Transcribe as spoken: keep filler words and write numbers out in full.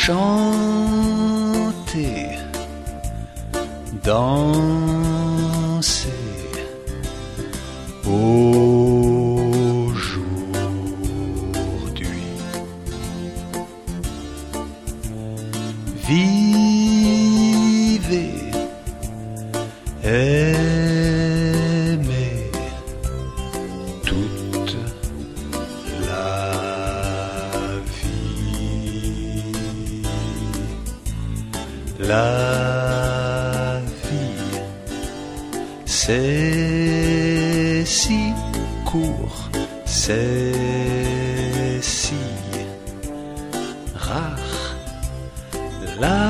chanter, danser aujourd'hui. Vivez, aimez toute la vie. La vie, c'est si court, c'est si rare. La